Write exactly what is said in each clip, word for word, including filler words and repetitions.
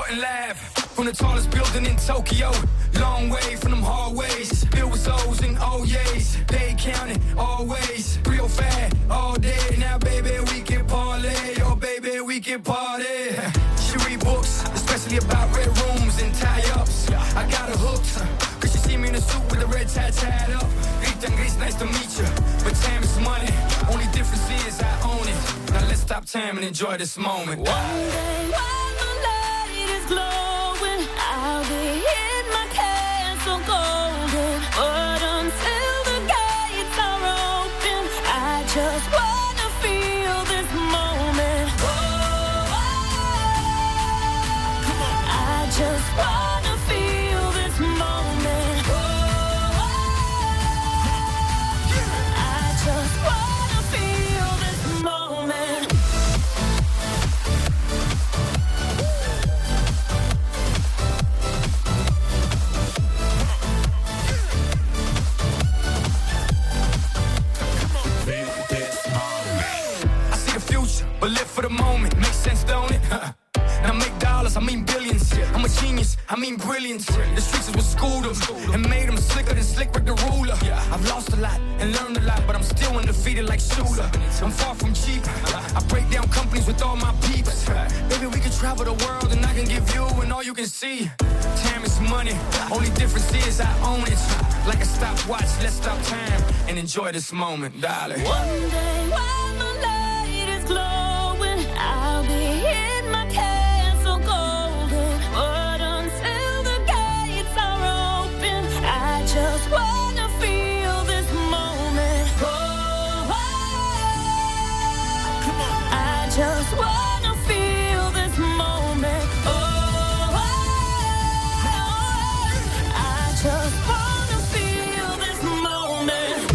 and laugh. From the tallest building in Tokyo, long way from them hallways. Bill with O's and O's, they counting always. Real fat all day, now baby we can parlay. Oh baby we can party. She read books, especially about red rooms and tie-ups. I got her hooked, cause she see me in a suit with a red tie tied up. Rita and Grace, nice to meet you, but time is money. Only difference is I own it. Now let's stop time and enjoy this moment. One day while the light is glowing, I'll be in my castle golden. But until the gates are open, I just wanna feel this moment. Oh, I just wanna feel this moment. Oh, I just wanna feel this moment. But live for the moment, makes sense, don't it? And I make dollars, I mean billions. I'm a genius, I mean brilliance. The streets is what schooled them and made them slicker than Slick Rick the ruler. I've lost a lot and learned a lot, but I'm still undefeated like Shooter. I'm far from cheap. I break down companies with all my peeps. Baby, we can travel the world and I can give you and all you can see. Time is money, only difference is I own it. Like a stopwatch, let's stop time and enjoy this moment, darling. One day while the light is glowing, I'll be in my castle golden. But until the gates are open, I just wanna feel this moment. Oh, I just wanna feel this moment. Oh, I just wanna feel this moment.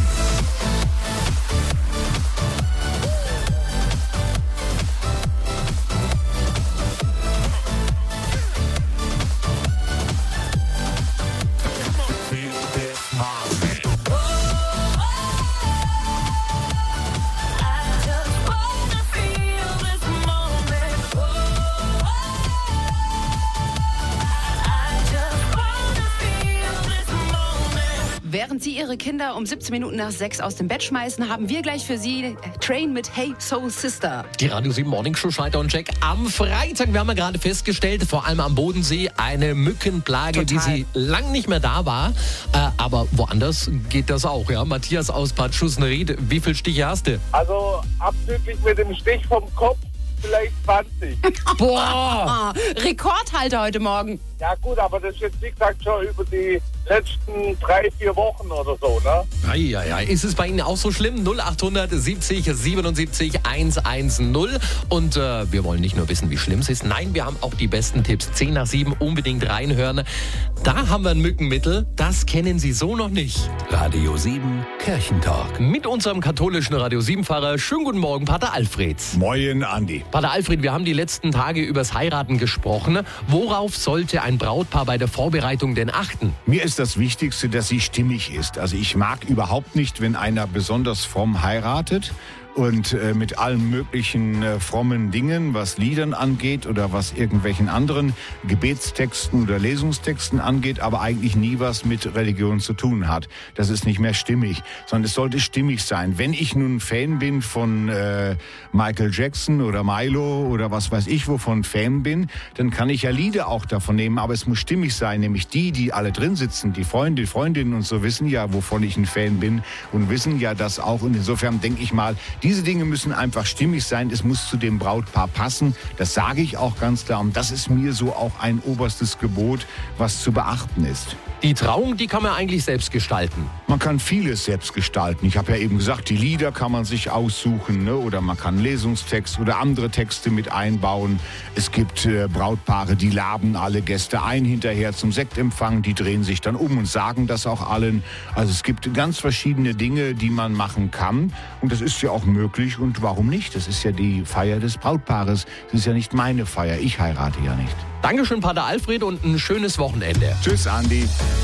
Während Sie Ihre Kinder um siebzehn Minuten nach sechs aus dem Bett schmeißen, haben wir gleich für Sie Train mit Hey Soul Sister. Die Radio sieben Morning Show Schalter und Check am Freitag. Wir haben ja gerade festgestellt, vor allem am Bodensee, eine Mückenplage, Total. wie sie lang nicht mehr da war. Äh, aber woanders geht das auch. Ja, Matthias aus Bad Schussenried, wie viele Stiche hast du? Also abzüglich mit dem Stich vom Kopf vielleicht zwanzig. Boah! Ah, Rekordhalter heute Morgen. Ja gut, aber das ist jetzt wie gesagt schon über die letzten drei, vier Wochen oder so, ne? Ja, ja, ist es bei Ihnen auch so schlimm? null acht siebzig siebenundsiebzig hundertzehn. Und äh, wir wollen nicht nur wissen, wie schlimm es ist. Nein, wir haben auch die besten Tipps. zehn nach sieben unbedingt reinhören. Da haben wir ein Mückenmittel, das kennen Sie so noch nicht. Radio sieben Kirchentalk. Mit unserem katholischen Radio sieben-Pfarrer. Schönen guten Morgen, Pater Alfred. Moin, Andi. Pater Alfred, wir haben die letzten Tage übers Heiraten gesprochen. Worauf sollte ein Brautpaar bei der Vorbereitung denn achten? Mir ist das Wichtigste, dass sie stimmig ist. Also ich mag überhaupt nicht, wenn einer besonders fromm heiratet und äh, mit allen möglichen äh, frommen Dingen, was Liedern angeht oder was irgendwelchen anderen Gebetstexten oder Lesungstexten angeht, aber eigentlich nie was mit Religion zu tun hat. Das ist nicht mehr stimmig, sondern es sollte stimmig sein. Wenn ich nun Fan bin von äh, Michael Jackson oder Milo oder was weiß ich, wovon Fan bin, dann kann ich ja Lieder auch davon nehmen, aber es muss stimmig sein, nämlich die, die alle drin sitzen, die Freunde, Freundinnen und so wissen ja, wovon ich ein Fan bin und wissen ja das auch. Und insofern denke ich mal, diese Dinge müssen einfach stimmig sein. Es muss zu dem Brautpaar passen. Das sage ich auch ganz klar. Und das ist mir so auch ein oberstes Gebot, was zu beachten ist. Die Trauung, die kann man eigentlich selbst gestalten. Man kann vieles selbst gestalten. Ich habe ja eben gesagt, die Lieder kann man sich aussuchen, ne? Oder man kann Lesungstext oder andere Texte mit einbauen. Es gibt äh, Brautpaare, die laden alle Gäste ein hinterher zum Sektempfang. Die drehen sich dann um und sagen das auch allen. Also es gibt ganz verschiedene Dinge, die man machen kann. Und das ist ja auch möglich. Und warum nicht? Das ist ja die Feier des Brautpaares. Das ist ja nicht meine Feier. Ich heirate ja nicht. Dankeschön, Pater Alfred, und ein schönes Wochenende. Tschüss, Andi.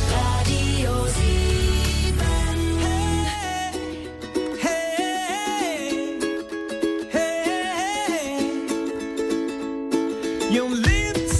Radio sieben. Hey, hey, hey. Your lipstick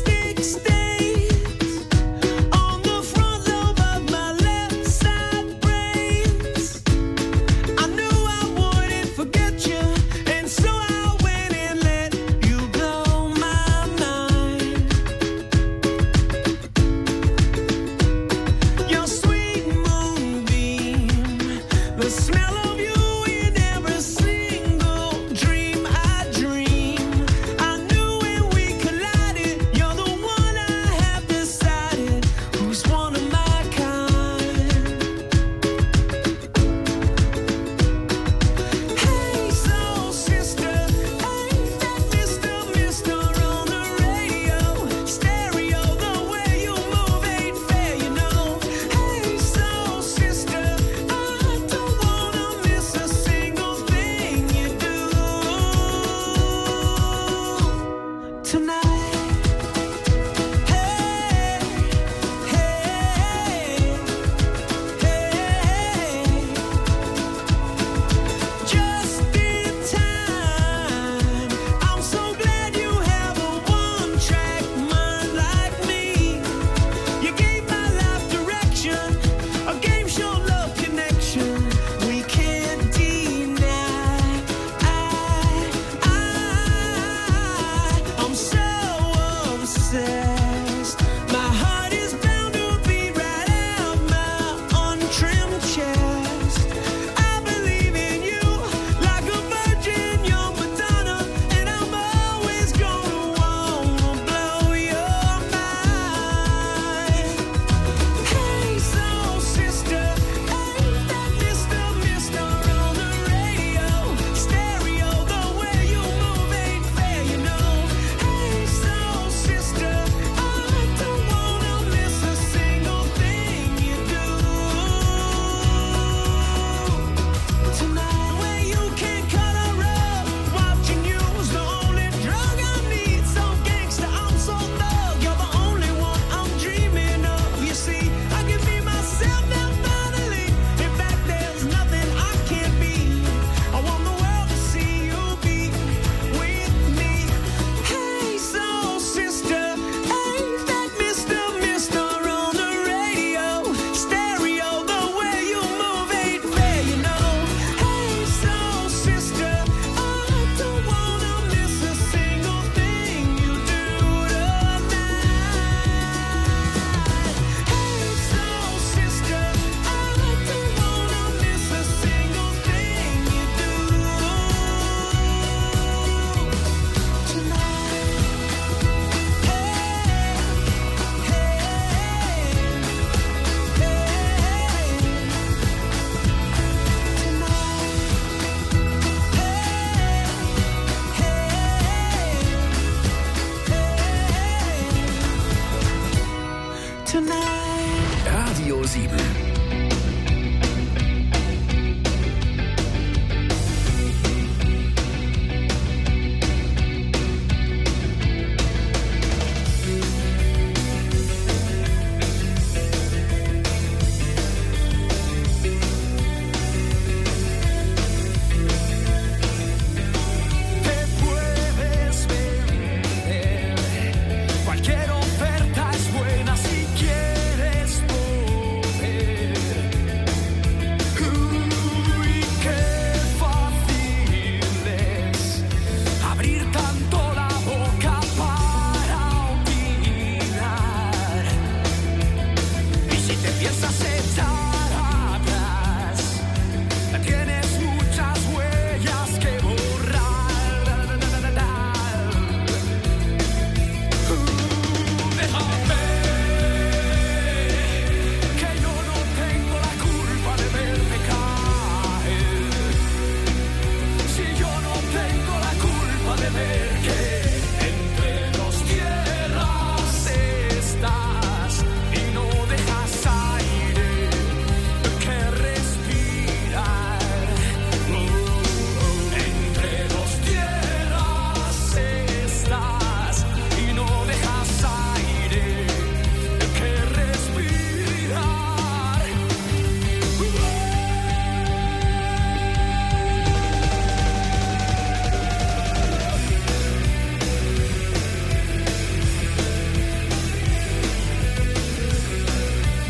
Radio sieben.